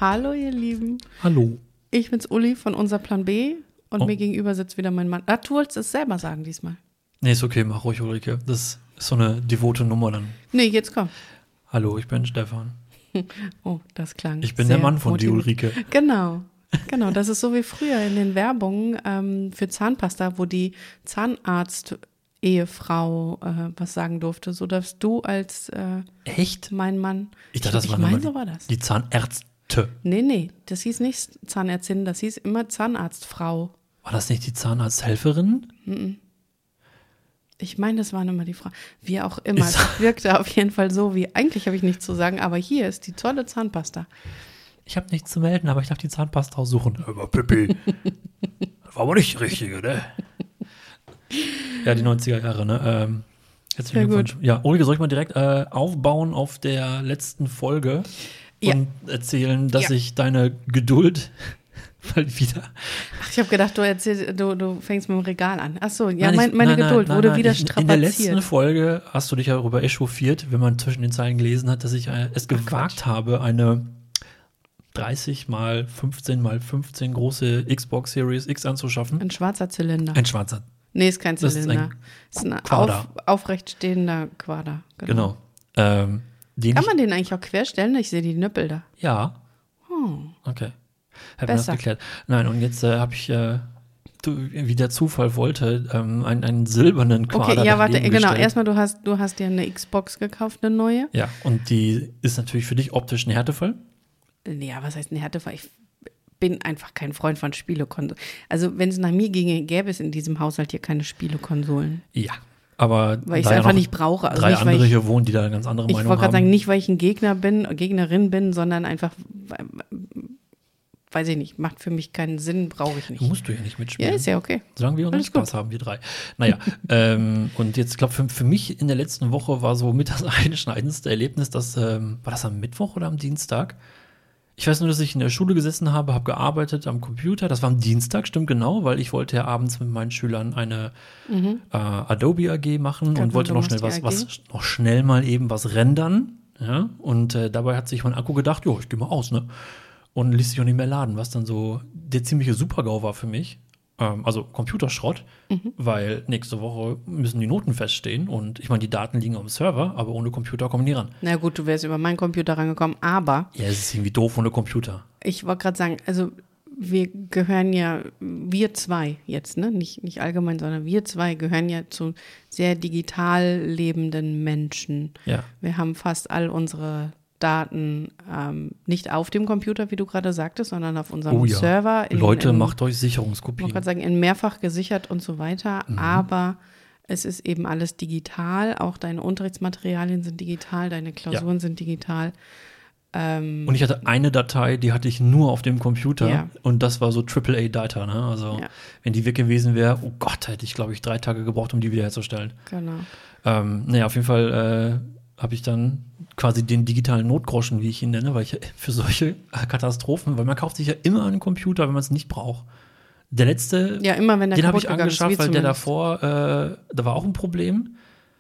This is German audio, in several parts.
Hallo ihr Lieben. Hallo. Ich bin's Uli von Unser Plan B und mir gegenüber sitzt wieder mein Mann. Du wolltest es selber sagen diesmal. Nee, ist okay, mach ruhig, Ulrike. Das ist so eine devote Nummer dann. Nee, jetzt komm. Hallo, ich bin Stefan. Oh, das klang Ich bin der Mann von dir, Ulrike. Genau, das ist so wie früher in den Werbungen für Zahnpasta, wo die Zahnarzt-Ehefrau was sagen durfte, so dass du als Echt? mein Mann. Ich dachte, das war so war das. Die Zahnärzte. Nee, das hieß nicht Zahnärztin, das hieß immer Zahnarztfrau. War das nicht die Zahnarzthelferin? Ich meine, das waren immer die Frauen. Wie auch immer. Es wirkte auf jeden Fall so, wie eigentlich habe ich nichts zu sagen, aber hier ist die tolle Zahnpasta. Ich habe nichts zu melden, aber ich darf die Zahnpasta aussuchen. Aber Pippi, das war aber nicht die richtige, ne? Ja, die 90er Jahre, ne? Herzlichen Glückwunsch. Ja, Ulrike, soll ich mal direkt aufbauen auf der letzten Folge und erzählen, dass ich deine Geduld mal wieder. Ach, ich habe gedacht, du fängst mit dem Regal an. Ach so, ja, meine Geduld wurde wieder strapaziert. In der letzten Folge hast du dich ja darüber echauffiert, wenn man zwischen den Zeilen gelesen hat, dass ich es gewagt habe, eine 30 mal 15 mal 15 große Xbox Series X anzuschaffen. Ein schwarzer Zylinder. Ein schwarzer. Nee, ist kein Zylinder. Das ist ein aufrecht stehender Quader. Genau. Kann man den eigentlich auch querstellen? Ich sehe die Nippel da. Ja. Okay. Hat mir das Besser. geklärt. Nein, und jetzt habe ich, wie der Zufall wollte, einen silbernen Quader. Okay, ja, warte, daneben genau. gestellt. Erstmal, du hast dir eine Xbox gekauft, eine neue. Ja, und die ist natürlich für dich optisch ein Härtefall. Ja, was heißt ein Härtefall? Ich bin einfach kein Freund von Spielekonsolen. Also, wenn es nach mir ginge, gäbe es in diesem Haushalt hier keine Spielekonsolen. Ja, aber weil ich es einfach nicht brauche. Also drei nicht, andere hier wohnen, die da eine ganz andere Meinung Ich haben. wollte gerade sagen, nicht, weil ich ein Gegnerin bin, sondern einfach, weiß ich nicht, macht für mich keinen Sinn, brauche ich nicht. Musst du ja nicht mitspielen. Ja, ist ja okay. Solange wir unseren Spaß haben, wir drei. Naja, und jetzt, ich glaube, für mich in der letzten Woche war so mit das einschneidendste Erlebnis, war das am Mittwoch oder am Dienstag? Ich weiß nur, dass ich in der Schule gesessen habe gearbeitet am Computer. Das war am Dienstag, stimmt genau, weil ich wollte ja abends mit meinen Schülern eine Adobe AG machen und wollte noch schnell mal eben was rendern. Ja? Und dabei hat sich mein Akku gedacht, jo, ich gehe mal aus, ne? Und ließ sich auch nicht mehr laden, was dann so der ziemliche Super-GAU war für mich. Also Computerschrott, weil nächste Woche müssen die Noten feststehen und ich meine, die Daten liegen auf dem Server, aber ohne Computer kommen die ran. Na gut, du wärst über meinen Computer rangekommen, aber ja, es ist irgendwie doof ohne Computer. Ich wollte gerade sagen, also wir gehören ja, wir zwei jetzt, ne, nicht allgemein, sondern wir zwei gehören ja zu sehr digital lebenden Menschen. Ja. Wir haben fast all unsere Daten nicht auf dem Computer, wie du gerade sagtest, sondern auf unserem Server. Leute, macht euch Ich Sicherungskopien. wollte gerade sagen, in mehrfach gesichert und so weiter, aber es ist eben alles digital, auch deine Unterrichtsmaterialien sind digital, deine Klausuren sind digital. Und ich hatte eine Datei, die hatte ich nur auf dem Computer und das war so AAA-Data, ne? Also wenn die weg gewesen wäre, oh Gott, hätte ich, glaube ich, 3 Tage gebraucht, um die wiederherzustellen. Genau. Naja, auf jeden Fall habe ich dann quasi den digitalen Notgroschen, wie ich ihn nenne, weil ich für solche Katastrophen, weil man kauft sich ja immer einen Computer, wenn man es nicht braucht. Der letzte, immer wenn der den habe ich kaputt gegangen angeschafft, ist, weil der davor, da war auch ein Problem.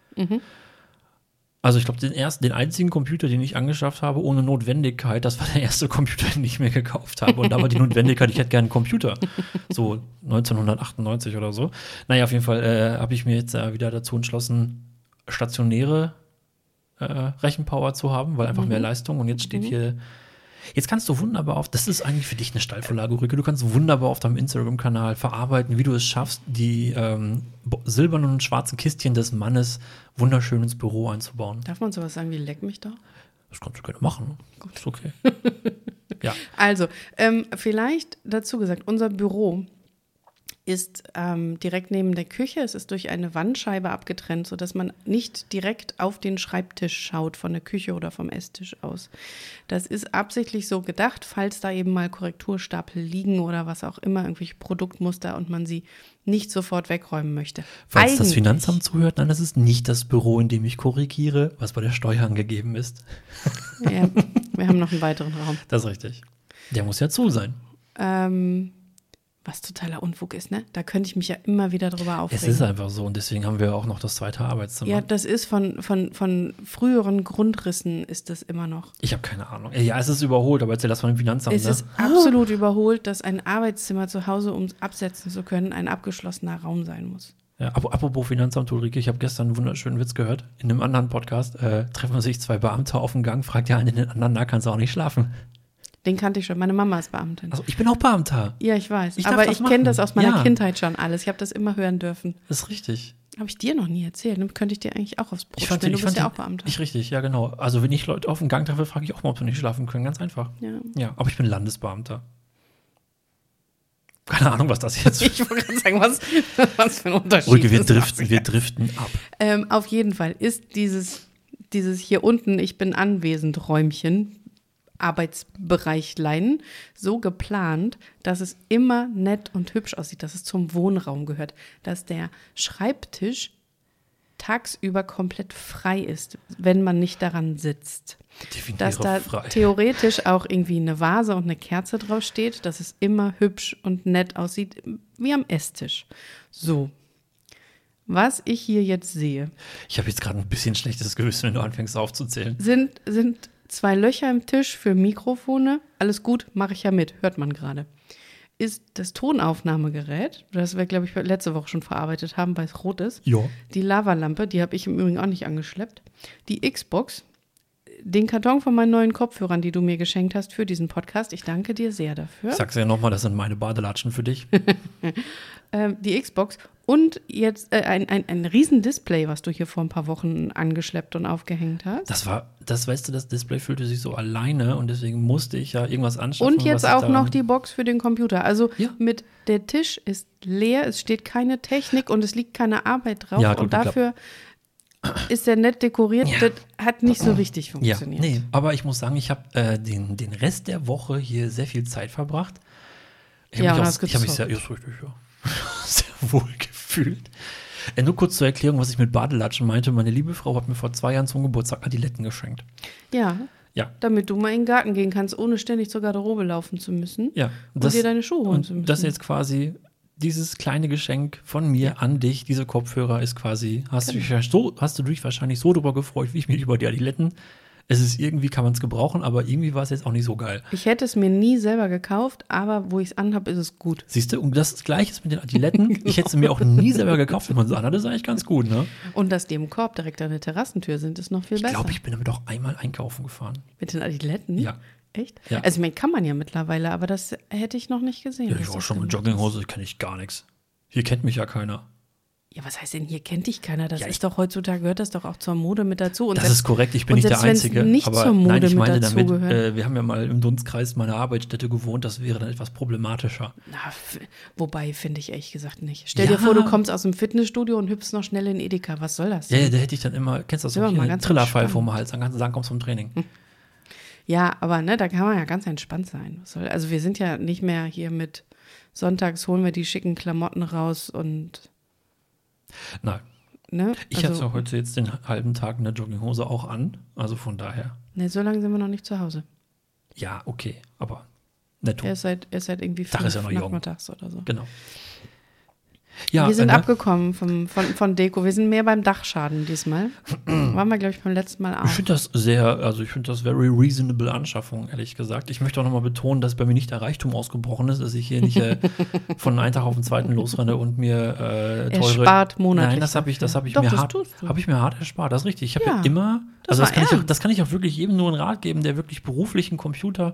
Also ich glaube, den einzigen Computer, den ich angeschafft habe, ohne Notwendigkeit, das war der erste Computer, den ich mir gekauft habe. Und da war die Notwendigkeit, ich hätte gerne einen Computer. So 1998 oder so. Naja, auf jeden Fall habe ich mir jetzt wieder dazu entschlossen, stationäre Rechenpower zu haben, weil einfach mehr Leistung. Und jetzt steht hier, jetzt kannst du wunderbar das ist eigentlich für dich eine Steilvorlage, Ulrike, du kannst wunderbar auf deinem Instagram-Kanal verarbeiten, wie du es schaffst, die silbernen und schwarzen Kistchen des Mannes wunderschön ins Büro einzubauen. Darf man sowas sagen wie leck mich doch? Das kannst du gerne machen. Gut. Ist okay. Ja. Also, vielleicht dazu gesagt, unser Büro ist direkt neben der Küche. Es ist durch eine Wandscheibe abgetrennt, sodass man nicht direkt auf den Schreibtisch schaut von der Küche oder vom Esstisch aus. Das ist absichtlich so gedacht, falls da eben mal Korrekturstapel liegen oder was auch immer, irgendwelche Produktmuster und man sie nicht sofort wegräumen möchte. Falls das Finanzamt zuhört, nein, das ist nicht das Büro, in dem ich korrigiere, was bei der Steuer angegeben ist. Ja, wir haben noch einen weiteren Raum. Das ist richtig. Der muss ja zu sein. Was totaler Unfug ist, ne? Da könnte ich mich ja immer wieder drüber aufregen. Es ist einfach so und deswegen haben wir auch noch das zweite Arbeitszimmer. Ja, das ist von früheren Grundrissen ist das immer noch. Ich habe keine Ahnung. Ja, es ist überholt, aber erzähl das von dem Finanzamt, Es ne? ist absolut überholt, dass ein Arbeitszimmer zu Hause, um es absetzen zu können, ein abgeschlossener Raum sein muss. Ja, apropos Finanzamt, Ulrike, ich habe gestern einen wunderschönen Witz gehört. In einem anderen Podcast treffen sich zwei Beamte auf dem Gang, fragt der eine den anderen, na, kannst du auch nicht schlafen? Den kannte ich schon. Meine Mama ist Beamtin. Also ich bin auch Beamter. Ja, ich weiß. Ich darf aber das ich kenne machen. das aus meiner Ja. Kindheit schon alles. Ich habe das immer hören dürfen. Das ist richtig. Habe ich dir noch nie erzählt. Dann könnte ich dir eigentlich auch aufs Brot schmieren. Du bist ja auch Beamter. Ich richtig, ja genau. Also wenn ich Leute auf dem Gang treffe, frage ich auch mal, ob sie nicht schlafen können. Ganz einfach. Ja, aber ich bin Landesbeamter. Keine Ahnung, was das jetzt ist. Ich wollte gerade sagen, was für ein Unterschied Ulrike, wir ist. driften ab. Auf jeden Fall ist dieses hier unten, ich bin anwesend, Räumchen, Arbeitsbereichlein, so geplant, dass es immer nett und hübsch aussieht, dass es zum Wohnraum gehört, dass der Schreibtisch tagsüber komplett frei ist, wenn man nicht daran sitzt. Dass da frei. theoretisch auch irgendwie eine Vase und eine Kerze drauf steht, dass es immer hübsch und nett aussieht, wie am Esstisch. So. Was ich hier jetzt sehe, Ich habe jetzt gerade ein bisschen schlechtes Gewissen, wenn du anfängst aufzuzählen. sind 2 Löcher im Tisch für Mikrofone. Alles gut, mache ich ja mit, hört man gerade. Ist das Tonaufnahmegerät, das wir, glaube ich, letzte Woche schon verarbeitet haben, weil es rot ist. Ja. Die Lavalampe, die habe ich im Übrigen auch nicht angeschleppt. Die Xbox, den Karton von meinen neuen Kopfhörern, die du mir geschenkt hast für diesen Podcast. Ich danke dir sehr dafür. Sag's ja nochmal, das sind meine Badelatschen für dich. Die Xbox und jetzt ein riesen Display, was du hier vor ein paar Wochen angeschleppt und aufgehängt hast. Das Display fühlte sich so alleine und deswegen musste ich ja irgendwas anschaffen. Und jetzt was ich auch daran- noch die Box für den Computer. Also Ja. mit der Tisch ist leer, es steht keine Technik und es liegt keine Arbeit drauf. Ja, hat und gut geklappt. dafür ist der nett dekoriert. Ja. Das hat nicht so richtig Ja, funktioniert. nee, aber ich muss sagen, ich habe den Rest der Woche hier sehr viel Zeit verbracht. Ja, und Ich hast habe mich sehr, gezockt. richtig, ja, sehr wohl gefühlt. Nur kurz zur Erklärung, was ich mit Badelatschen meinte. Meine liebe Frau hat mir vor 2 Jahren zum Geburtstag Adiletten geschenkt. Ja, Ja, damit du mal in den Garten gehen kannst, ohne ständig zur Garderobe laufen zu müssen ja. und dir deine Schuhe holen zu müssen. Und das ist jetzt quasi dieses kleine Geschenk von mir an dich, diese Kopfhörer ist quasi, hast du dich wahrscheinlich so drüber gefreut, wie ich mich über die Adiletten. Es ist irgendwie, kann man es gebrauchen, aber irgendwie war es jetzt auch nicht so geil. Ich hätte es mir nie selber gekauft, aber wo ich es anhab, ist es gut. Siehst du, und das Gleiche ist mit den Adiletten. Ich hätte sie mir auch nie selber gekauft, wenn man sie anhat, das ist eigentlich ganz gut, ne? Und dass die im Korb direkt an der Terrassentür sind, ist noch viel Ich besser. glaube, ich bin damit auch einmal einkaufen gefahren. Mit den Adiletten? Ja. Echt? Ja. Also, ich meine, kann man ja mittlerweile, aber das hätte ich noch nicht gesehen. Ja, dass ich war das schon mit gemacht Jogginghose, kenne ich gar nichts. Hier kennt mich ja keiner. ist. Ja, was heißt denn, hier kennt dich keiner? Das Ja, ist doch heutzutage, gehört das doch auch zur Mode mit dazu. Und Das selbst- ist korrekt, ich bin und nicht der selbst wenn's Einzige. nicht aber zur Mode nein, ich mit meine damit, dazugehört. wir haben ja mal im Dunstkreis meiner Arbeitsstätte gewohnt, das wäre dann etwas problematischer. Na, wobei, finde ich ehrlich gesagt nicht. Stell Ja. dir vor, du kommst aus dem Fitnessstudio und hüpfst noch schnell in Edeka. Was soll das? Ja, ja, da hätte ich dann immer, kennst du das Ja, so, mal hier, ganz Trillerpfeil entspannt. vorm Hals, dann kannst du sagen, kommst vom Training. Ja, aber ne, da kann man ja ganz entspannt sein. Also wir sind ja nicht mehr hier mit sonntags holen wir die schicken Klamotten raus und Nein, ne? ich hatte ja heute jetzt den halben Tag eine Jogginghose auch an, also von daher. Ne, so lange sind wir noch nicht zu Hause. Ja, okay, aber netto. Er ist seit irgendwie Tag 5 ist ja noch jung. nachmittags oder so. Genau. Ja, wir sind ne? abgekommen von Deko. Wir sind mehr beim Dachschaden diesmal. Waren wir, glaube ich, beim letzten Mal auch. Ich finde das very reasonable Anschaffung, ehrlich gesagt. Ich möchte auch nochmal betonen, dass bei mir nicht der Reichtum ausgebrochen ist, dass ich hier nicht von einem Tag auf den zweiten losrenne und mir teure... Er spart monatlich. Nein, das habe ich Doch, mir das hart, tust du. habe ich mir hart erspart. Das ist richtig. Ich habe ja Ja, immer, das also war das kann ich auch wirklich jedem nur einen Rat geben, der wirklich beruflichen Computer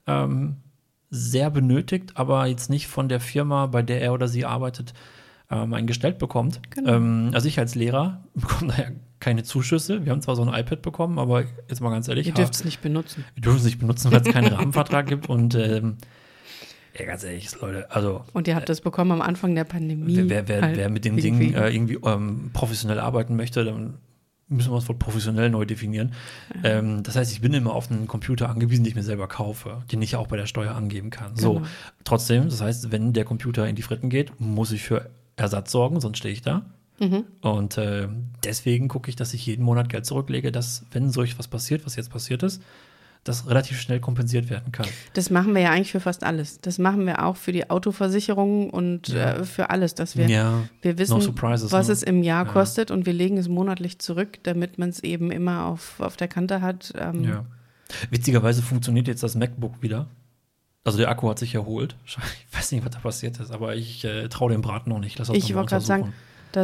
sehr benötigt, aber jetzt nicht von der Firma, bei der er oder sie arbeitet, ein gestellt bekommt. Genau. Also ich als Lehrer bekomme da ja keine Zuschüsse. Wir haben zwar so ein iPad bekommen, aber jetzt mal ganz ehrlich, Ihr dürft es nicht benutzen. wir dürfen es nicht benutzen, weil es keinen Rahmenvertrag gibt. Und ja, ganz ehrlich, Leute, also Und ihr habt das bekommen am Anfang der Pandemie. wer mit dem Ding irgendwie professionell arbeiten möchte, dann müssen wir das Wort professionell neu definieren. Das heißt, ich bin immer auf einen Computer angewiesen, den ich mir selber kaufe, den ich ja auch bei der Steuer angeben kann. So, Genau. trotzdem, das heißt, wenn der Computer in die Fritten geht, muss ich für Ersatz sorgen, sonst stehe ich da. Und deswegen gucke ich, dass ich jeden Monat Geld zurücklege, dass, wenn solch was passiert, was jetzt passiert ist, das relativ schnell kompensiert werden kann. Das machen wir ja eigentlich für fast alles. Das machen wir auch für die Autoversicherung und für alles, dass wir wissen, was es im Jahr kostet und wir legen es monatlich zurück, damit man es eben immer auf der Kante hat. Witzigerweise funktioniert jetzt das MacBook wieder. Also der Akku hat sich erholt. Ich weiß nicht, was da passiert ist, aber ich traue dem Braten noch nicht. Ich wollte gerade sagen,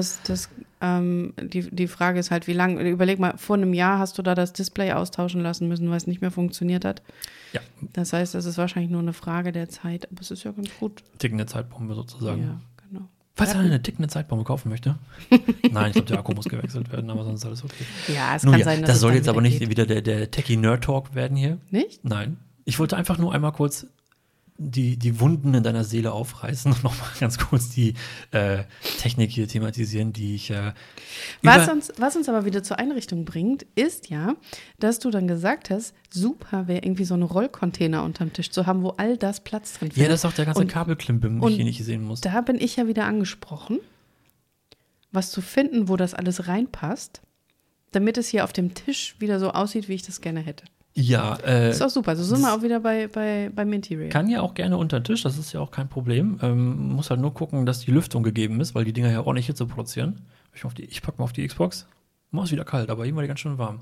die Frage ist halt, wie lange, überleg mal, vor einem Jahr hast du da das Display austauschen lassen müssen, weil es nicht mehr funktioniert hat. Ja. Das heißt, das ist wahrscheinlich nur eine Frage der Zeit, aber es ist ja ganz gut. Tickende Zeitbombe sozusagen. Ja, genau. Falls einer eine tickende Zeitbombe kaufen möchte. Nein, ich glaube, der Akku muss gewechselt werden, aber sonst ist alles okay. Ja, es kann sein, dass das soll jetzt aber nicht geht. wieder der Techie-Nerd-Talk werden hier. Nicht? Nein. Ich wollte einfach nur einmal kurz die Wunden in deiner Seele aufreißen und nochmal ganz kurz die Technik hier thematisieren, die ich was uns aber wieder zur Einrichtung bringt, ist ja, dass du dann gesagt hast, super wäre irgendwie so ein Rollcontainer unterm Tisch zu haben, wo all das Platz drin findet. Ja, das ist auch der ganze Kabelklimbim, den ich hier nicht sehen muss. Da bin ich ja wieder angesprochen, was zu finden, wo das alles reinpasst, damit es hier auf dem Tisch wieder so aussieht, wie ich das gerne hätte. Ja, ist auch super. So sind wir auch wieder beim Interior. Kann ja auch gerne unter den Tisch, das ist ja auch kein Problem. Muss halt nur gucken, dass die Lüftung gegeben ist, weil die Dinger ja ordentlich Hitze produzieren. Ich packe mal auf die Xbox. Mal ist wieder kalt, aber eben war die ganz schön warm.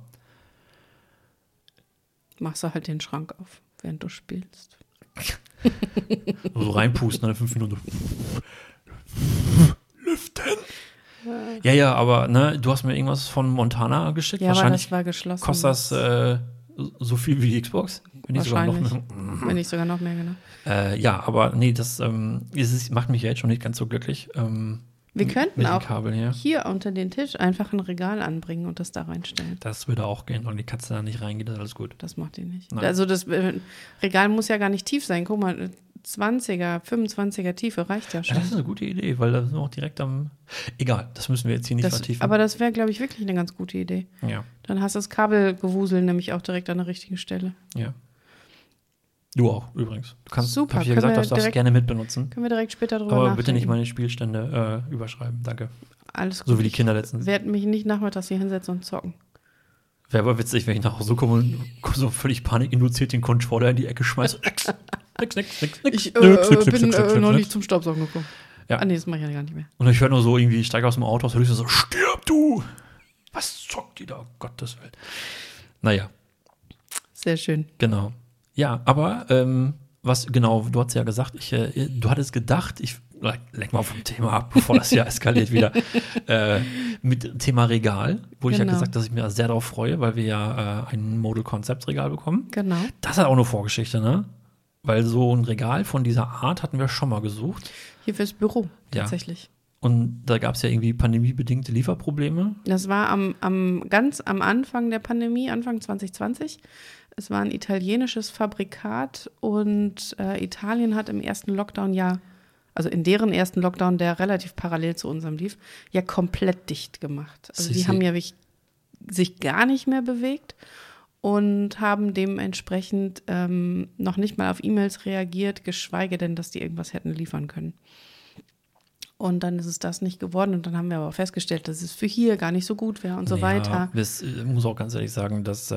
Machst du halt den Schrank auf, während du spielst. So reinpusten, dann 5 Minuten. Lüften. Ja, aber ne, du hast mir irgendwas von Montana geschickt. Ja, wahrscheinlich das war geschlossen. Kostet das so viel wie die Xbox? Wenn nicht sogar noch mehr, genau. Ja, aber nee, das macht mich ja jetzt schon nicht ganz so glücklich. Wir könnten auch Kabel hier unter den Tisch einfach ein Regal anbringen und das da reinstellen. Das würde auch gehen, und die Katze da nicht reingeht, das ist alles gut. Das macht die nicht. Nein. Also das Regal muss ja gar nicht tief sein. Guck mal, 20er, 25er Tiefe reicht ja schon. Ja, das ist eine gute Idee, weil da sind wir auch direkt am. Egal, das müssen wir jetzt hier nicht vertiefen. Aber das wäre, glaube ich, wirklich eine ganz gute Idee. Ja. Dann hast du das Kabelgewusel nämlich auch direkt an der richtigen Stelle. Ja. Du auch, übrigens. Du kannst, super. Hab ich ja gesagt, du darfst gerne mitbenutzen. Können wir direkt später drüber nachdenken. Aber bitte nicht meine Spielstände überschreiben, danke. Alles gut. So wie die Kinder letztens. Ich werde mich nicht nachmittags hier hinsetzen und zocken. Wäre aber witzig, wenn ich nach Hause komme und so völlig panikinduziert den Controller in die Ecke schmeiße. Nix. Ich bin noch nicht zum Staubsaugen gekommen. Ja. Nee, das mache ich ja gar nicht mehr. Und ich höre nur so irgendwie, ich steige aus dem Auto aus, höre ich so, stirb du! Was zockt die da? Um Gottes Willen. Naja. Sehr schön. Genau. Ja, aber du hast ja gesagt, du hattest gedacht, ich lenk mal vom Thema ab, bevor das ja eskaliert wieder, mit Thema Regal, wo ich ja gesagt, dass ich mir sehr darauf freue, weil wir ja ein Model-Konzept-Regal bekommen. Genau. Das hat auch eine Vorgeschichte, ne? Weil so ein Regal von dieser Art hatten wir schon mal gesucht. Hier fürs Büro, tatsächlich. Ja. Und da gab es ja irgendwie pandemiebedingte Lieferprobleme. Das war ganz am Anfang der Pandemie, Anfang 2020. Es war ein italienisches Fabrikat und Italien hat im ersten Lockdown also in deren ersten Lockdown, der relativ parallel zu unserem lief, ja komplett dicht gemacht. Also die haben ja sich gar nicht mehr bewegt und haben dementsprechend noch nicht mal auf E-Mails reagiert, geschweige denn, dass die irgendwas hätten liefern können. Und dann ist es das nicht geworden und dann haben wir aber festgestellt, dass es für hier gar nicht so gut wäre und so weiter. Ich muss auch ganz ehrlich sagen, dass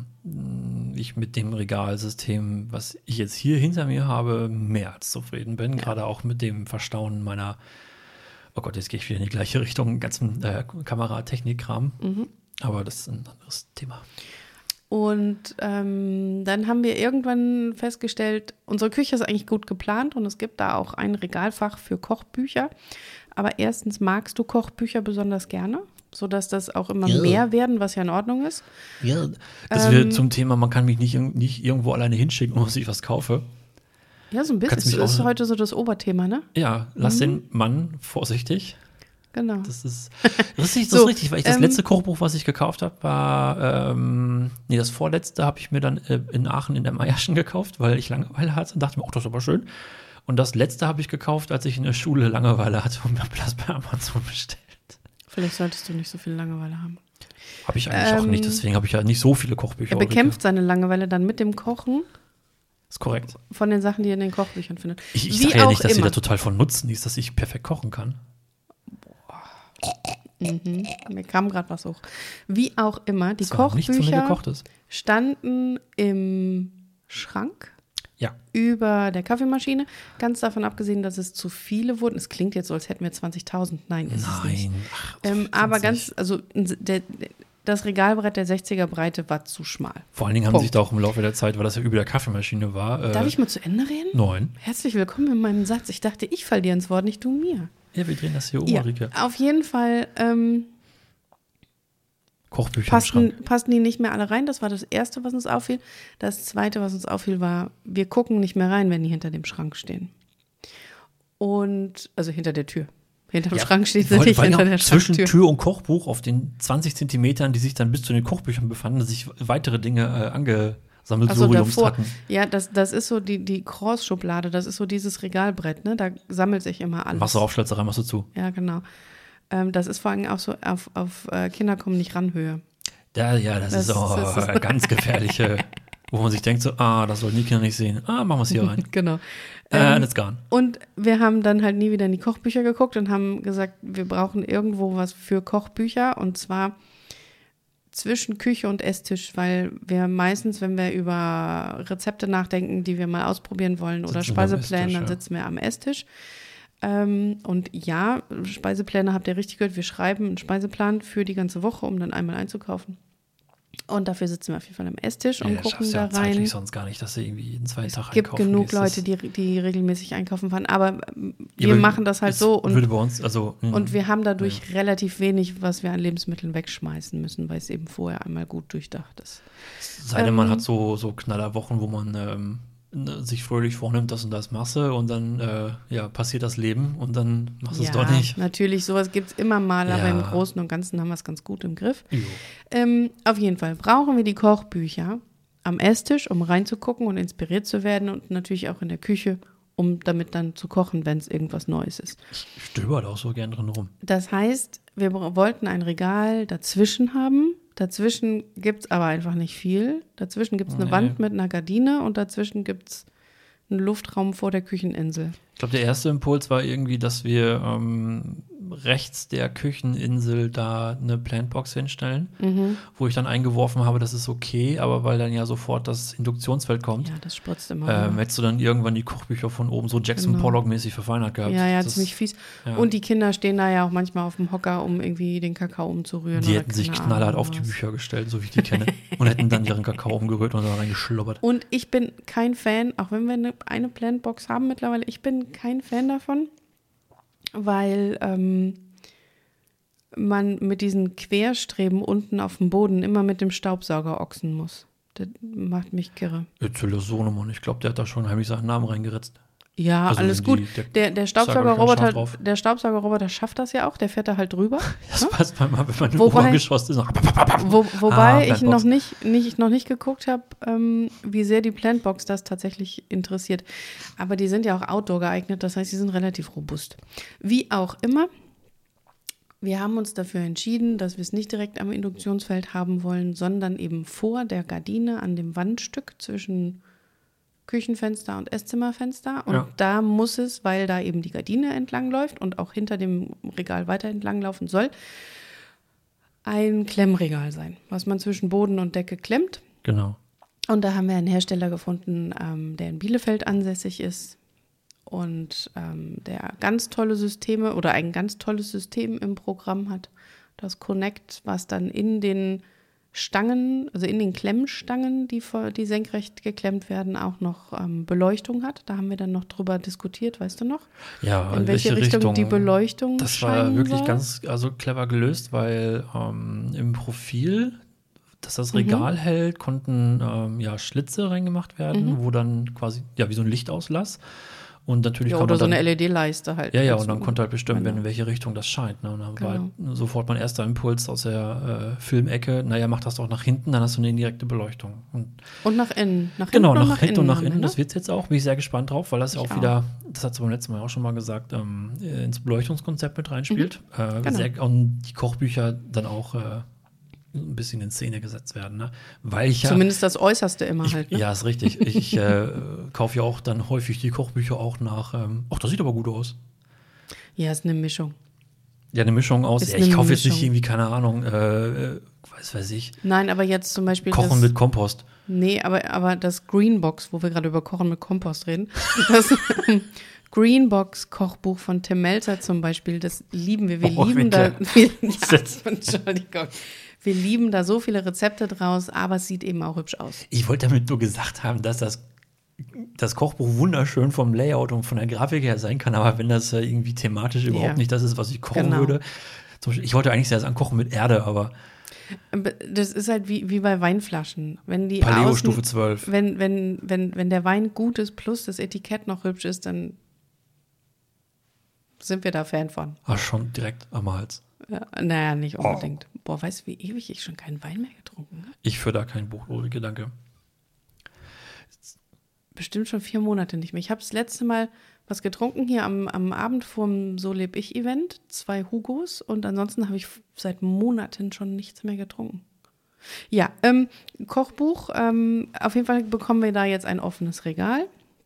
ich mit dem Regalsystem, was ich jetzt hier hinter mir habe, mehr als zufrieden bin. Ja. Gerade auch mit dem Verstauen meiner, oh Gott, jetzt gehe ich wieder in die gleiche Richtung, ganzen Kameratechnik-Kram. Mhm. Aber das ist ein anderes Thema. Und dann haben wir irgendwann festgestellt, unsere Küche ist eigentlich gut geplant und es gibt da auch ein Regalfach für Kochbücher. Aber erstens magst du Kochbücher besonders gerne, sodass das auch immer mehr werden, was ja in Ordnung ist. Ja, das wird zum Thema, man kann mich nicht irgendwo alleine hinschicken, wo ich was kaufe. Ja, so ein bisschen. Das ist heute so das Oberthema, ne? Ja, lass den Mann vorsichtig. Genau. Das ist richtig, weil das letzte Kochbuch, was ich gekauft habe, war, das vorletzte habe ich mir dann in Aachen in der Meierschen gekauft, weil ich Langeweile hatte und dachte mir, das ist aber schön. Und das letzte habe ich gekauft, als ich in der Schule Langeweile hatte und habe das bei Amazon bestellt. Vielleicht solltest du nicht so viel Langeweile haben. Habe ich eigentlich auch nicht, deswegen habe ich ja nicht so viele Kochbücher. Er bekämpft seine Langeweile dann mit dem Kochen. Ist korrekt. Von den Sachen, die er in den Kochbüchern findet. Ich sage ja nicht, dass sie da total von Nutzen ist, dass ich perfekt kochen kann. Mir kam gerade was hoch. Wie auch immer, die Das war nichts von mir Kochbücher Gekochtes. standen im Schrank Ja. über der Kaffeemaschine. Ganz davon abgesehen, dass es zu viele wurden. Es klingt jetzt so, als hätten wir 20.000. Nein, ist es nicht. Nein. Ach, Aber 20. das Regalbrett der 60er Breite war zu schmal. Vor allen Dingen haben Punkt. sich da auch im Laufe der Zeit, weil das ja über der Kaffeemaschine war. Darf ich mal zu Ende reden? 9. Herzlich willkommen in meinem Satz. Ich dachte, ich falle dir ins Wort, nicht du mir. Ja, wir drehen das hier um, Ja, Ulrike. auf jeden Fall Kochbücher im Schrank. passten die nicht mehr alle rein. Das war das Erste, was uns auffiel. Das Zweite, was uns auffiel, war, wir gucken nicht mehr rein, wenn die hinter dem Schrank stehen. Und, also hinter der Tür. Hinter dem Schrank steht sie nicht, hinter der zwischen Schranktür. Tür und Kochbuch auf den 20 Zentimetern, die sich dann bis zu den Kochbüchern befanden, sich weitere Dinge angesammelt Also Soriums davor, hatten. ja, das ist so die Cross-Schublade, das ist so dieses Regalbrett, ne? Da sammelt sich immer alles. Wasseraufschlitzer rein, machst du zu. Ja, genau. Das ist vor allem auch so auf Kinder kommen nicht ran Höhe. Das ist ganz gefährliche, wo man sich denkt so, das sollen die Kinder nicht sehen. Machen wir es hier rein. Genau. And it's gone. Und wir haben dann halt nie wieder in die Kochbücher geguckt und haben gesagt, wir brauchen irgendwo was für Kochbücher und zwar zwischen Küche und Esstisch, weil wir meistens, wenn wir über Rezepte nachdenken, die wir mal ausprobieren wollen oder Sitzen wir am Speisepläne, Esstisch, dann ja. sitzen wir am Esstisch. Und ja, Speisepläne habt ihr richtig gehört, wir schreiben einen Speiseplan für die ganze Woche, um dann einmal einzukaufen. Und dafür sitzen wir auf jeden Fall am Esstisch und gucken da rein. Zeitlich sonst gar nicht, dass sie irgendwie jeden zweiten Tag Es gibt einkaufen genug gehst. Leute, die regelmäßig einkaufen fahren, aber wir aber machen das halt es so würde bei uns, also, und wir haben dadurch relativ wenig, was wir an Lebensmitteln wegschmeißen müssen, weil es eben vorher einmal gut durchdacht ist. sei denn, man hat so Knallerwochen, wo man sich fröhlich vornimmt, das und das machst du und dann passiert das Leben und dann machst du es doch nicht. Natürlich, sowas gibt es immer mal, aber Ja. im Großen und Ganzen haben wir es ganz gut im Griff. Jo. Auf jeden Fall brauchen wir die Kochbücher am Esstisch, um reinzugucken und inspiriert zu werden und natürlich auch in der Küche, um damit dann zu kochen, wenn es irgendwas Neues ist. Ich stöber da auch so gern drin rum. Das heißt, wir wollten ein Regal dazwischen haben. Dazwischen gibt es aber einfach nicht viel. Dazwischen gibt es eine Nee. Wand mit einer Gardine und dazwischen gibt es einen Luftraum vor der Kücheninsel. Ich glaube, der erste Impuls war irgendwie, dass wir rechts der Kücheninsel da eine Plantbox hinstellen, wo ich dann eingeworfen habe, das ist okay, aber weil dann ja sofort das Induktionsfeld kommt, Ja, das spritzt immer. hättest du dann irgendwann die Kochbücher von oben so Jackson Genau. Pollock-mäßig verfeinert gehabt. Ja, Das- ziemlich fies. ja. Und die Kinder stehen da ja auch manchmal auf dem Hocker, um irgendwie den Kakao umzurühren. Die oder hätten sich keine knallhart Ahnung auf die was. Bücher gestellt, so wie ich die kenne, und hätten dann ihren Kakao umgerührt und da reingeschlubbert. Und ich bin kein Fan, auch wenn wir eine Plantbox haben mittlerweile, ich bin kein Fan davon, weil man mit diesen Querstreben unten auf dem Boden immer mit dem Staubsauger ochsen muss. Das macht mich kirre. Erzähle Sohnemann, ich glaube, der hat da schon heimlich seinen Namen reingeritzt. Ja, Also alles wenn gut. die- Der Sag Staubsaugerroboter, ich keinen Schaf drauf. der Staubsaugerroboter schafft das ja auch, der fährt da halt drüber. Das weiß man mal, wenn man im Wobei- Obergeschoss ist. Wobei ich Plantbox. noch nicht geguckt habe, wie sehr die Plantbox das tatsächlich interessiert. Aber die sind ja auch Outdoor geeignet, das heißt, die sind relativ robust. Wie auch immer, wir haben uns dafür entschieden, dass wir es nicht direkt am Induktionsfeld haben wollen, sondern eben vor der Gardine an dem Wandstück zwischen Küchenfenster und Esszimmerfenster. Und Ja. da muss es, weil da eben die Gardine entlang läuft und auch hinter dem Regal weiter entlang laufen soll, ein Klemmregal sein, was man zwischen Boden und Decke klemmt. Genau. Und da haben wir einen Hersteller gefunden, der in Bielefeld ansässig ist und der ganz tolle Systeme oder ein ganz tolles System im Programm hat. Das Connect, was dann in den Stangen, also in den Klemmstangen, die senkrecht geklemmt werden, auch noch Beleuchtung hat. Da haben wir dann noch drüber diskutiert, weißt du noch? Ja, In welche Richtung die Beleuchtung Das war scheinen wirklich soll? ganz clever gelöst, weil im Profil, dass das Regal hält, konnten Schlitze reingemacht werden, wo dann quasi, wie so ein Lichtauslass. Und natürlich Ja, kann oder man so dann, eine LED-Leiste halt. Ja, dazu. und dann konnte halt bestimmen, Genau. in welche Richtung das scheint. Ne? Und dann war Genau. halt sofort mein erster Impuls aus der Filmecke, mach das doch nach hinten, dann hast du eine indirekte Beleuchtung. Und nach innen. Nach genau, hinten und nach hinten und nach haben wir, innen. ne? Das wird jetzt auch, bin ich sehr gespannt drauf, weil das ja Ich auch wieder, das hat sie beim letzten Mal auch schon mal gesagt, ins Beleuchtungskonzept mit reinspielt. Genau. Und die Kochbücher dann auch ein bisschen in Szene gesetzt werden. Ne? Weil ich ja, Zumindest das Äußerste immer halt. Ne? ja, ist richtig. Ich kaufe ja auch dann häufig die Kochbücher auch nach, das sieht aber gut aus. Ja, ist eine Mischung. Ja, eine Mischung aus. Ist Ja, ich eine kaufe jetzt nicht Mischung. irgendwie, keine Ahnung, weiß ich, Nein, aber jetzt zum Beispiel Kochen mit Kompost. Nee, aber das Greenbox, wo wir gerade über Kochen mit Kompost reden, das Greenbox-Kochbuch von Tim Melzer zum Beispiel, das lieben wir. Wir lieben da, Entschuldigung, wir lieben da so viele Rezepte draus, aber es sieht eben auch hübsch aus. Ich wollte damit nur gesagt haben, dass das Kochbuch wunderschön vom Layout und von der Grafik her sein kann, aber wenn das irgendwie thematisch überhaupt nicht das ist, was ich kochen würde. Zum Beispiel, ich wollte eigentlich erst ankochen mit Erde, aber das ist halt wie bei Weinflaschen. Wenn die Paleo außen, Stufe 12. wenn der Wein gut ist plus das Etikett noch hübsch ist, dann sind wir da Fan von. Ach, schon direkt am Hals. Ja, naja, nicht unbedingt. Boah, weißt du, wie ewig ich schon keinen Wein mehr getrunken habe? Ich führe da keinen Buch, Ulrike, danke. Bestimmt schon 4 Monate nicht mehr. Ich habe das letzte Mal was getrunken hier am Abend vorm So leb ich Event, 2 Hugos und ansonsten habe ich seit Monaten schon nichts mehr getrunken. Ja, Kochbuch, auf jeden Fall bekommen wir da jetzt ein offenes Regal.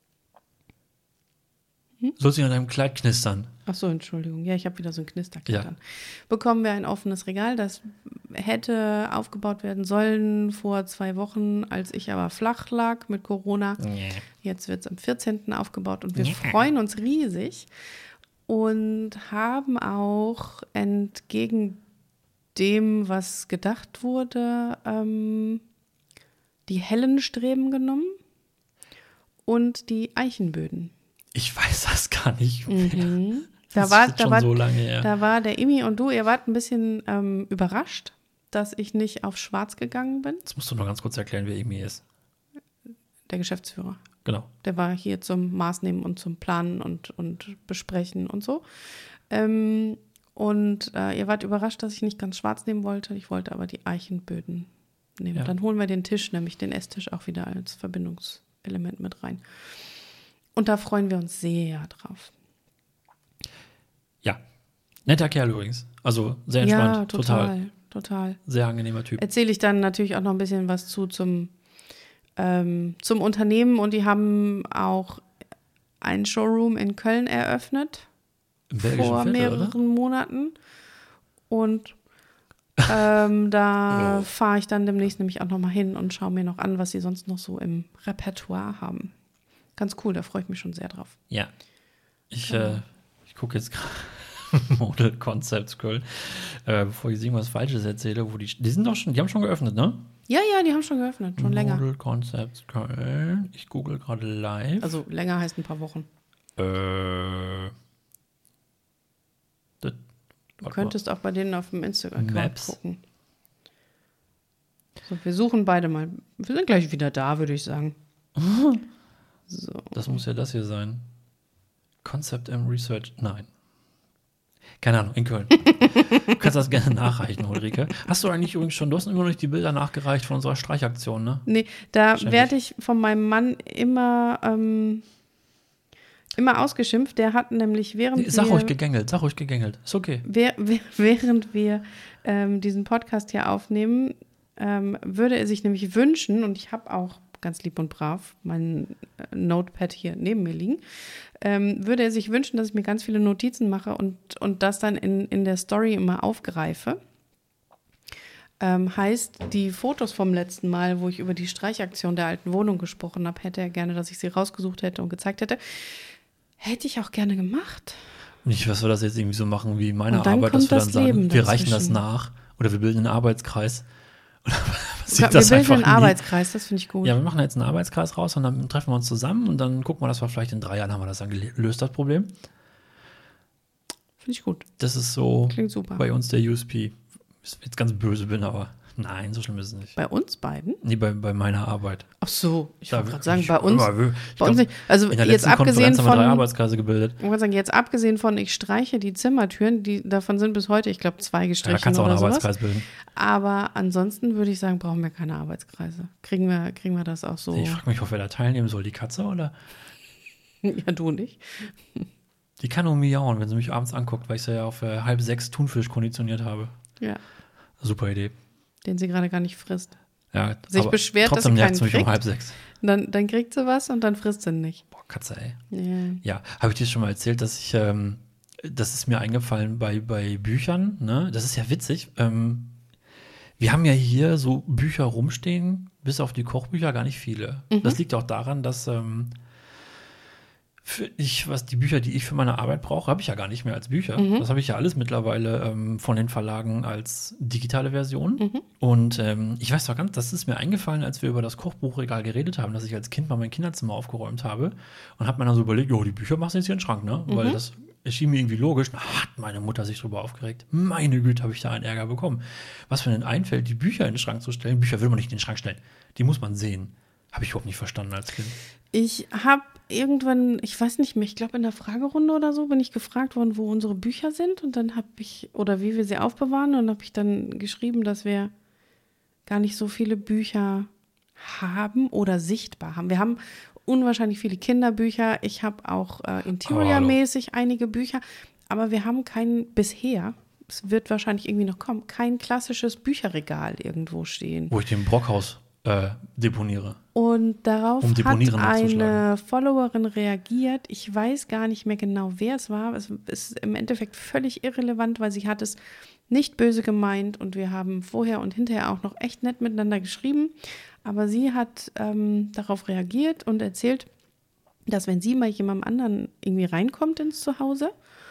Soll sich an deinem Kleid knistern? Ach so, Entschuldigung. Ja, ich habe wieder so ein Knisterkleid Ja. an. Bekommen wir ein offenes Regal, das hätte aufgebaut werden sollen vor 2 Wochen, als ich aber flach lag mit Corona. Jetzt wird es am 14. aufgebaut und wir freuen uns riesig und haben auch entgegen dem, was gedacht wurde, die hellen Streben genommen und die Eichenböden. Ich weiß das gar nicht mehr. Da Das war, ist schon so lange her. da war der Imi und du, ihr wart ein bisschen überrascht, dass ich nicht auf Schwarz gegangen bin. Jetzt musst du noch ganz kurz erklären, wer Emi ist. Der Geschäftsführer. Genau. Der war hier zum Maßnehmen und zum Planen und Besprechen und so. Ihr wart überrascht, dass ich nicht ganz schwarz nehmen wollte. Ich wollte aber die Eichenböden nehmen. Ja. Dann holen wir den Tisch, nämlich den Esstisch, auch wieder als Verbindungselement mit rein. Und da freuen wir uns sehr drauf. Ja. Netter Kerl übrigens. Also sehr entspannt. Ja, total. Sehr angenehmer Typ. Erzähle ich dann natürlich auch noch ein bisschen was zum Unternehmen. Und die haben auch einen Showroom in Köln eröffnet. Im belgischen Vor Viertel, mehreren oder? Monaten. Und da fahre ich dann demnächst nämlich auch noch mal hin und schaue mir noch an, was sie sonst noch so im Repertoire haben. Ganz cool, da freue ich mich schon sehr drauf. Ja. Ich gucke jetzt gerade Model Concepts Köln, bevor ich irgendwas Falsches erzähle, wo die sind doch schon, die haben schon geöffnet, ne? Ja, die haben schon geöffnet, schon länger. Model Concepts Köln. Ich google gerade live. Also länger heißt ein paar Wochen. Du könntest auch bei denen auf dem Instagram-Account Maps. gucken. So, wir suchen beide mal. Wir sind gleich wieder da, würde ich sagen. So. Das muss ja das hier sein. Concept and Research. Nein. Keine Ahnung, in Köln. Du kannst das gerne nachreichen, Ulrike. Hast du eigentlich übrigens schon, du hast immer noch nicht die Bilder nachgereicht von unserer Streichaktion, ne? Nee, da Wahrscheinlich. werde ich von meinem Mann immer ausgeschimpft. Der hat nämlich Sag ruhig gegängelt. Ist okay. während wir diesen Podcast hier aufnehmen, würde er sich nämlich wünschen, und ich habe auch ganz lieb und brav mein Notepad hier neben mir liegen, würde er sich wünschen, dass ich mir ganz viele Notizen mache und das dann in der Story immer aufgreife. Heißt, die Fotos vom letzten Mal, wo ich über die Streichaktion der alten Wohnung gesprochen habe, hätte er gerne, dass ich sie rausgesucht hätte und gezeigt hätte. Hätte ich auch gerne gemacht. Nicht, dass wir das jetzt irgendwie so machen wie meine Und dann Arbeit, kommt dass wir dann das sagen, Leben wir reichen das dazwischen. nach oder wir bilden einen Arbeitskreis. Oder was Wir sieht das bilden einfach einen nie? Arbeitskreis, das finde ich gut. Ja, wir machen jetzt einen Arbeitskreis raus und dann treffen wir uns zusammen und dann gucken wir, dass wir vielleicht in 3 Jahren haben wir das dann gelöst, das Problem. Finde ich gut. Das ist so Klingt super. bei uns der USP. Ich jetzt ganz böse bin, aber nein, so schlimm ist es nicht. Bei uns beiden? Nee, bei meiner Arbeit. Ach so, ich Da wollte gerade sagen, ich- bei uns. ich Bei glaub, uns nicht. Also in der jetzt letzten abgesehen Konferenz haben wir 3 von, Arbeitskreise gebildet. ich wollte sagen, jetzt abgesehen von, ich streiche die Zimmertüren, davon sind bis heute, ich glaube, 2 Ja, da gestrichen kannst du auch oder einen sowas. Arbeitskreis bilden. Aber ansonsten würde ich sagen, brauchen wir keine Arbeitskreise. Kriegen wir das auch so? Ich frage mich, wer da teilnehmen soll. Die Katze oder? Ja, du nicht. Die kann nur miauen, wenn sie mich abends anguckt, weil ich sie ja auf 5:30 Thunfisch konditioniert habe. Ja, Super Idee. den sie gerade gar nicht frisst. Ja, Sich aber beschwert, dass trotzdem sie nervt's keinen mich um kriegt. 5:30. Dann kriegt sie was und dann frisst sie nicht. Boah, Katze, ey. Ja. Ja, habe ich dir schon mal erzählt, dass ich das ist mir eingefallen bei Büchern, ne? Das ist ja witzig. Wir haben ja hier so Bücher rumstehen, bis auf die Kochbücher gar nicht viele. Das liegt auch daran, dass was die Bücher, die ich für meine Arbeit brauche, habe ich ja gar nicht mehr als Bücher. Das habe ich ja alles mittlerweile von den Verlagen als digitale Version. Und ich weiß doch ganz, das ist mir eingefallen, als wir über das Kochbuchregal geredet haben, dass ich als Kind mal mein Kinderzimmer aufgeräumt habe und habe mir dann so überlegt, die Bücher machst du jetzt hier in den Schrank, ne? Weil das erschien mir irgendwie logisch. Da hat meine Mutter sich drüber aufgeregt. Meine Güte, habe ich da einen Ärger bekommen. Was mir denn einfällt, die Bücher in den Schrank zu stellen. Bücher will man nicht in den Schrank stellen. Die muss man sehen. Habe ich überhaupt nicht verstanden als Kind. Ich habe irgendwann, ich weiß nicht mehr, ich glaube in der Fragerunde oder so, bin ich gefragt worden, wo unsere Bücher sind. Und dann habe ich, oder wie wir sie aufbewahren. Und habe ich dann geschrieben, dass wir gar nicht so viele Bücher haben oder sichtbar haben. Wir haben unwahrscheinlich viele Kinderbücher. Ich habe auch interiormäßig einige Bücher. Aber wir haben bisher, es wird wahrscheinlich irgendwie noch kommen, kein klassisches Bücherregal irgendwo stehen. Wo ich den Brockhaus deponiere. Und darauf hat Deponieren eine Followerin reagiert. Ich weiß gar nicht mehr genau, wer es war. Es ist im Endeffekt völlig irrelevant, weil sie hat es nicht böse gemeint und wir haben vorher und hinterher auch noch echt nett miteinander geschrieben. Aber sie hat darauf reagiert und erzählt, dass wenn sie bei jemandem anderen irgendwie reinkommt ins Zuhause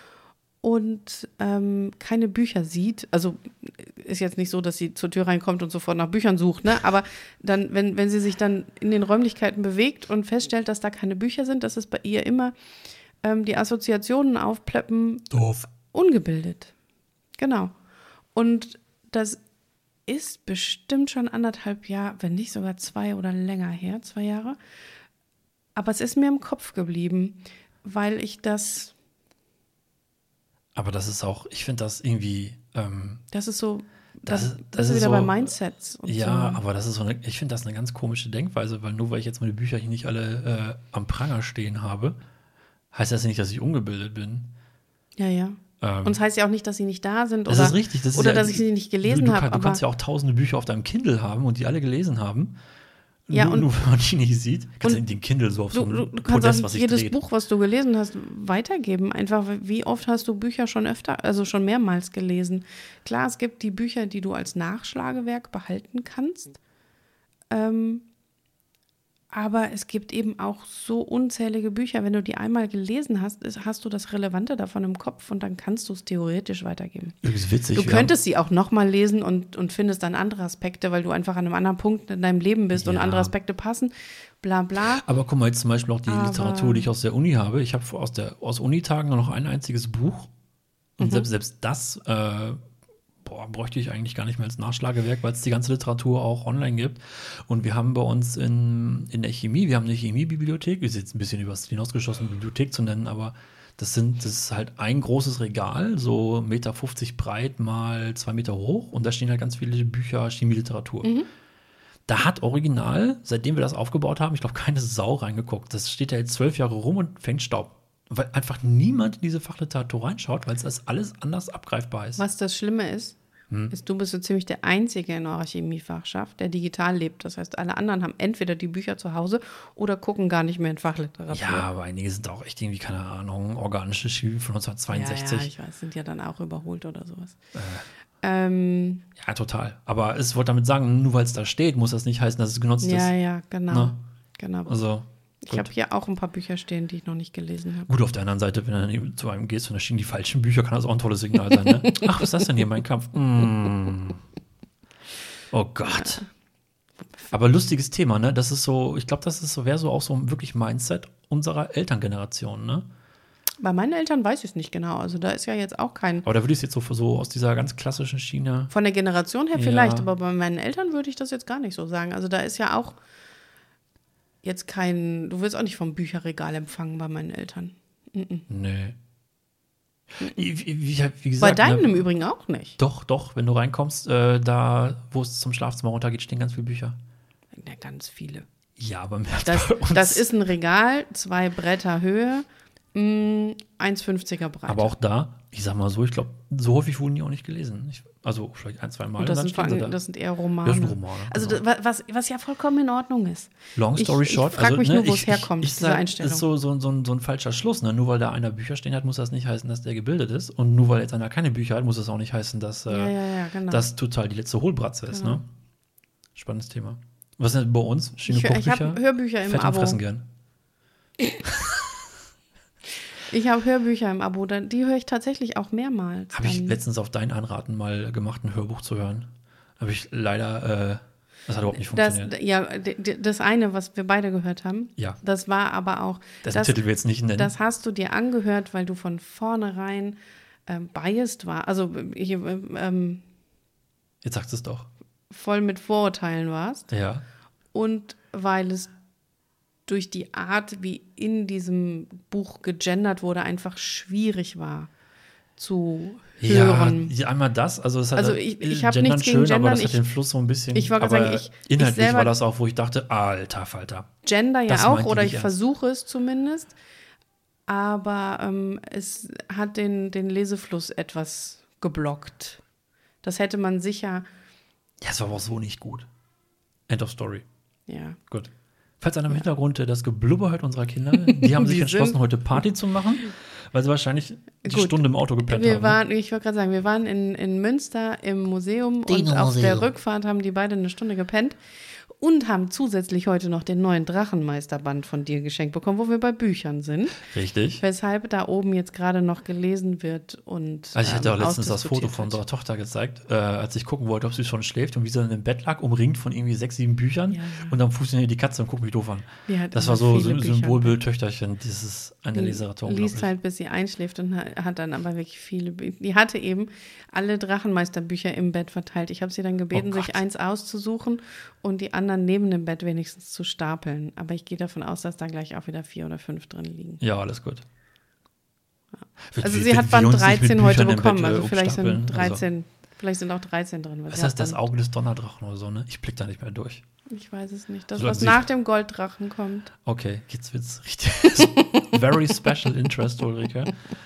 und keine Bücher sieht, also ist jetzt nicht so, dass sie zur Tür reinkommt und sofort nach Büchern sucht, ne? Aber dann, wenn sie sich dann in den Räumlichkeiten bewegt und feststellt, dass da keine Bücher sind, dass es bei ihr immer die Assoziationen aufploppen. Doof. Ungebildet. Genau. Und das ist bestimmt schon 1,5 Jahre, wenn nicht sogar 2 oder länger her, 2 Jahre. Aber es ist mir im Kopf geblieben, weil ich das. Aber das ist auch, ich finde das irgendwie. Das ist so. Das ist wieder so, bei Mindsets. Und ja, so. aber das ist so ich finde das eine ganz komische Denkweise, weil nur weil ich jetzt meine Bücher hier nicht alle am Pranger stehen habe, heißt das nicht, dass ich ungebildet bin. Ja. Und es heißt ja auch nicht, dass sie nicht da sind das oder, ist richtig, das ist oder ja, dass ich sie nicht gelesen habe. Du kannst ja auch tausende Bücher auf deinem Kindle haben und die alle gelesen haben. Ja, nur wenn man die nicht sieht, kannst du den Kindle so auf so du ein kannst Podest, auch was sich jedes dreht. Buch, was du gelesen hast, weitergeben. Einfach, wie oft hast du Bücher schon mehrmals gelesen? Klar, es gibt die Bücher, die du als Nachschlagewerk behalten kannst. Aber es gibt eben auch so unzählige Bücher. Wenn du die einmal gelesen hast, hast du das Relevante davon im Kopf und dann kannst du es theoretisch weitergeben. Das ist witzig. Du könntest sie auch nochmal lesen und findest dann andere Aspekte, weil du einfach an einem anderen Punkt in deinem Leben bist und andere Aspekte passen, bla bla. Aber guck mal, jetzt zum Beispiel auch die Literatur, die ich aus der Uni habe. Ich habe aus Unitagen nur noch ein einziges Buch. Und selbst das bräuchte ich eigentlich gar nicht mehr als Nachschlagewerk, weil es die ganze Literatur auch online gibt. Und wir haben bei uns in der Chemie, wir haben eine Chemiebibliothek, ist jetzt ein bisschen übers hinausgeschossen, Bibliothek zu nennen, aber das ist halt ein großes Regal, so 1,50 Meter breit mal 2 Meter hoch und da stehen halt ganz viele Bücher, Chemieliteratur. Da hat original, seitdem wir das aufgebaut haben, ich glaube, keine Sau reingeguckt. Das steht ja jetzt 12 Jahre rum und fängt Staub. Weil einfach niemand in diese Fachliteratur reinschaut, weil es das alles anders abgreifbar ist. Was das Schlimme ist, du bist so ziemlich der Einzige in eurer Chemiefachschaft, der digital lebt. Das heißt, alle anderen haben entweder die Bücher zu Hause oder gucken gar nicht mehr in Fachliteratur. Ja, aber einige sind auch echt irgendwie, keine Ahnung, organische Chemie von 1962. Ja, ich weiß, sind ja dann auch überholt oder sowas. Ja, total. Aber es wollte damit sagen, nur weil es da steht, muss das nicht heißen, dass es genutzt ist. Ja, genau. Ne? Genau. Also, ich habe hier auch ein paar Bücher stehen, die ich noch nicht gelesen habe. gut, auf der anderen Seite, wenn du dann eben zu einem gehst und da stehen die falschen Bücher, kann das auch ein tolles Signal sein, ne? Ach, was ist das denn hier, mein Kampf? Oh Gott. Aber lustiges Thema, ne? Das ist so, ich glaube, wäre so auch so ein wirklich Mindset unserer Elterngeneration, ne? Bei meinen Eltern weiß ich es nicht genau. Also da ist ja jetzt auch kein. Aber da würde ich es jetzt so aus dieser ganz klassischen Schiene. Von der Generation her vielleicht, aber bei meinen Eltern würde ich das jetzt gar nicht so sagen. Also da ist ja auch jetzt kein. Du wirst auch nicht vom Bücherregal empfangen bei meinen Eltern. Nee. Wie gesagt, bei deinem im Übrigen auch nicht. Doch, wenn du reinkommst, da, wo es zum Schlafzimmer runtergeht, stehen ganz viele Bücher. Ja, ganz viele. Ja, aber mehr das ist ein Regal, 2 Bretter Höhe. 1,50er breit. Aber auch da, ich sag mal so, ich glaube, so häufig wurden die auch nicht gelesen. Also vielleicht 1, 2 Mal. Und das, und dann sind vor stehen sie allem, da. das sind eher Romane. Das sind Romane, Also genau. was ja vollkommen in Ordnung ist. Long story short. Ich frage mich nur, wo es herkommt, ich diese sag, Einstellung. ist so ein falscher Schluss. Ne? Nur weil da einer Bücher stehen hat, muss das nicht heißen, dass der gebildet ist. Und nur weil jetzt einer keine Bücher hat, muss das auch nicht heißen, dass genau. das total die letzte Hohlbratze ist. Genau. Ne? Spannendes Thema. Was ist denn bei uns? Stehen Ich Kochbücher? habe Hörbücher im Fett und Abo. fressen gern. Ich habe Hörbücher im Abo, die höre ich tatsächlich auch mehrmals. Habe ich letztens auf deinen Anraten mal gemacht, ein Hörbuch zu hören. Habe ich leider, das hat überhaupt nicht funktioniert. Das eine, was wir beide gehört haben, Ja. das war aber auch, Dessen Titel wir jetzt nicht nennen. das hast du dir angehört, weil du von vornherein biased war, also Jetzt sagst du es doch. voll mit Vorurteilen warst Ja. und weil es durch die Art, wie in diesem Buch gegendert wurde, einfach schwierig war zu hören. Ja, einmal das, also es hat Also ich habe Gendern nichts gegen schön, aber Gendern. das hat den Fluss so ein bisschen. Ich wollte aber sagen, inhaltlich selber war das auch, wo ich dachte, alter Falter. Gender Das ja auch, meinte oder ich ich ernst. versuche es zumindest. Aber es hat den Lesefluss etwas geblockt. Das hätte man sicher, Ja, es war aber auch so nicht gut. End of story. ja. Gut. Falls einer im Hintergrund das Geblubber hört unserer Kinder, die haben sich Die entschlossen, sind- heute Party zu machen, weil sie wahrscheinlich die Gut. Stunde im Auto gepennt Ich haben. Ne? wollte gerade sagen, wir waren in Münster im Museum und Dino auf der Museum. Rückfahrt haben die beide eine Stunde gepennt und haben zusätzlich heute noch den neuen Drachenmeisterband von dir geschenkt bekommen, wo wir bei Büchern sind. Richtig. Weshalb da oben jetzt gerade noch gelesen wird und Also ich hatte auch letztens das Foto ausdiskutiert von wird. unserer Tochter gezeigt, als ich gucken wollte, ob sie schon schläft und wie sie dann im Bett lag, umringt von irgendwie 6, 7 Büchern. Ja. Und am Fuß die Katze und guckt mich doof an. Die hat Das immer war so viele Bücher. Symbolbild Töchterchen, dieses eine Leseraton. Die liest halt, bis sie einschläft und hat dann aber wirklich viele Bücher. Die hatte eben alle Drachenmeisterbücher im Bett verteilt. Ich habe sie dann gebeten, Oh Gott. sich eins auszusuchen und die anderen neben dem Bett wenigstens zu stapeln. Aber ich gehe davon aus, dass da gleich auch wieder 4 oder 5 drin liegen. Ja, alles gut. Also Wir- sie wir- hat wir Band uns nicht mit 13 heute Büchern im bekommen. Bett, Also vielleicht umstapeln. sind 13, vielleicht sind auch 13 drin. weil Was sie heißt hat das dann- Auge des Donnerdrachen oder so, ne? Ich blick da nicht mehr durch. Ich weiß es nicht. Das, Solange was sie- nach dem Golddrachen kommt. Okay, jetzt wird's richtig. Very special interest, Ulrike.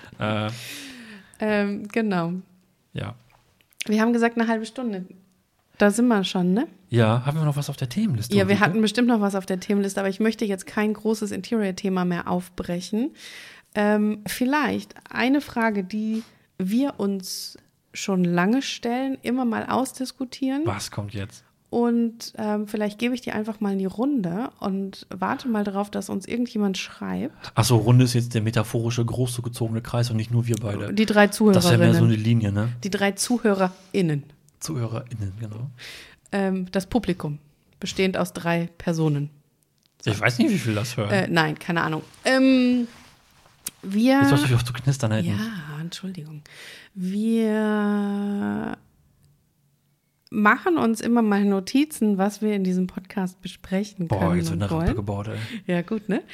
Genau. Ja. Wir haben gesagt, eine halbe Stunde. Da sind wir schon, ne? Ja, haben wir noch was auf der Themenliste? Ja, wir Ulrike? hatten bestimmt noch was auf der Themenliste, aber ich möchte jetzt kein großes Interior-Thema mehr aufbrechen. Vielleicht eine Frage, die wir uns schon lange stellen, immer mal ausdiskutieren. Was kommt jetzt? Und vielleicht gebe ich die einfach mal in die Runde und warte mal darauf, dass uns irgendjemand schreibt. Achso, Runde ist jetzt der metaphorische, groß gezogene Kreis und nicht nur wir beide. Die 3 Das wäre mehr so Zuhörerinnen. eine Linie, ne? Die 3 ZuhörerInnen. ZuhörerInnen, genau. Das Publikum, bestehend aus 3 Personen. Ich weiß nicht, wie viel das hören. Nein, keine Ahnung. Wir. Jetzt was wir auch zu knistern hätten. Ja, Entschuldigung. Wir machen uns immer mal Notizen, was wir in diesem Podcast besprechen können. Boah, jetzt wird und eine Rampe wollen. gebaut, ey. Ja, gut, ne?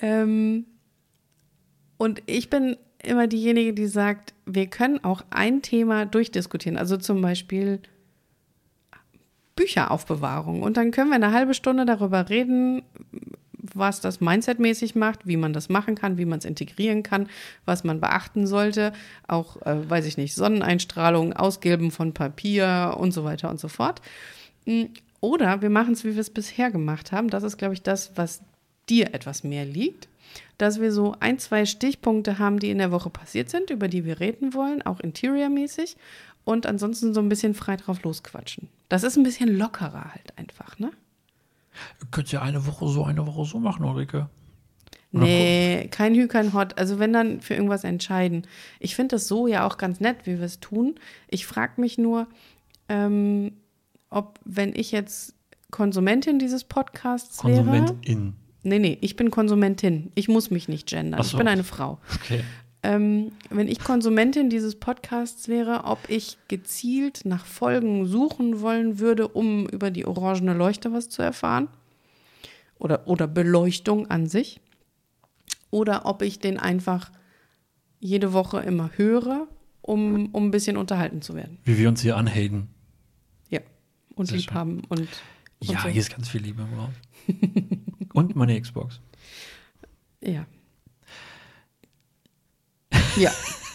Und ich bin immer diejenige, die sagt, wir können auch ein Thema durchdiskutieren. Also zum Beispiel Bücheraufbewahrung. Und dann können wir eine halbe Stunde darüber reden, was das mindsetmäßig macht, wie man das machen kann, wie man es integrieren kann, was man beachten sollte. Auch, weiß ich nicht, Sonneneinstrahlung, Ausgilben von Papier und so weiter und so fort. Oder wir machen es, wie wir es bisher gemacht haben. Das ist, glaube ich, das, was dir etwas mehr liegt. Dass wir so 1, 2 Stichpunkte haben, die in der Woche passiert sind, über die wir reden wollen, auch interiormäßig. Und ansonsten so ein bisschen frei drauf losquatschen. Das ist ein bisschen lockerer halt einfach, ne? Könnt ihr eine Woche so machen, Ulrike? Nee, kein Hü, kein Hot. Also wenn dann für irgendwas entscheiden. Ich finde das so ja auch ganz nett, wie wir es tun. Ich frage mich nur, ob, wenn ich jetzt Konsumentin dieses Podcasts wäre. Konsumentin. Nee, ich bin Konsumentin. Ich muss mich nicht gendern. Ach so. Ich bin eine Frau. Okay. Wenn ich Konsumentin dieses Podcasts wäre, ob ich gezielt nach Folgen suchen wollen würde, um über die orangene Leuchte was zu erfahren oder Beleuchtung an sich, oder ob ich den einfach jede Woche immer höre, um ein bisschen unterhalten zu werden. Wie wir uns hier anhaten. Ja, und Sehr lieb schön. haben und Ja, so. hier ist ganz viel Liebe im Raum. Und meine Xbox. Ja. Ja.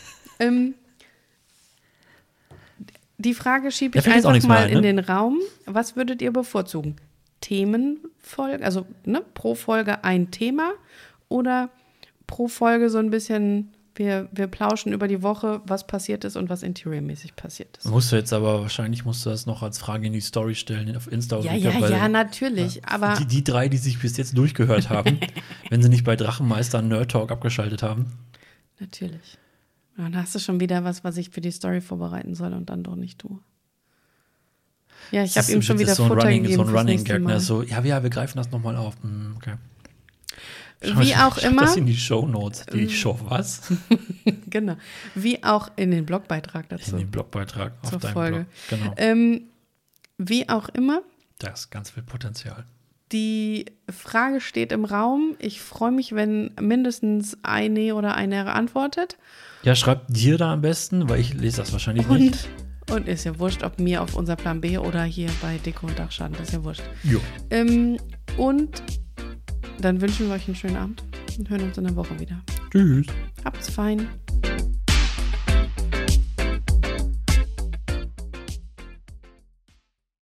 Die Frage schiebe ich fällt jetzt auch einfach nichts mehr mal ein, in ne? den Raum. Was würdet ihr bevorzugen? Themenfolge, also pro Folge ein Thema oder pro Folge so ein bisschen, wir plauschen über die Woche, was passiert ist und was interiormäßig passiert ist. Wahrscheinlich musst du das noch als Frage in die Story stellen, auf Insta oder Ja, natürlich. Aber die drei, die sich bis jetzt durchgehört haben, wenn sie nicht bei Drachenmeister Nerd Talk abgeschaltet haben. natürlich. Dann hast du schon wieder was ich für die Story vorbereiten soll und dann doch nicht tue. Ja, ich habe ihm schon wieder Futter gegeben. So ein fürs Running nächste Gag, Mal. ne? So, ja, wir greifen das nochmal auf. Okay. Wie auch immer. Das in die Shownotes. Die Show, was? Genau. Wie auch in den Blogbeitrag dazu. In den Blogbeitrag auf zur deinem Folge. Blog. Genau. Wie auch immer. Da ist ganz viel Potenzial. Die Frage steht im Raum. Ich freue mich, wenn mindestens eine oder einer antwortet. Ja, schreibt dir da am besten, weil ich lese das wahrscheinlich nicht. Und ist ja wurscht, ob mir auf unser Plan B oder hier bei Deko und Dachschaden, das ist ja wurscht. Jo. Und dann wünschen wir euch einen schönen Abend und hören uns in der Woche wieder. Tschüss. Habt's fein.